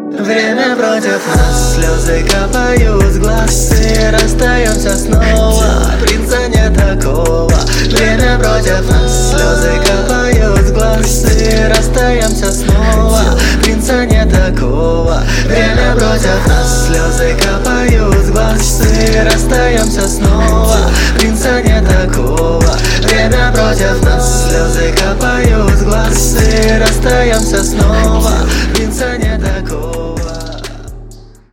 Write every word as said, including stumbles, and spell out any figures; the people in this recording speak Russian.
Время против нас, слезы капают с глаз, и расстаемся снова, принца не такого. Время против нас, слезы капают с глаз, и расстаемся снова, принца не такого. Время против нас, слезы капают с глаз, и расстаемся снова, принца не такого. Время против нас, слезы капают с глаз, и расстаемся снова.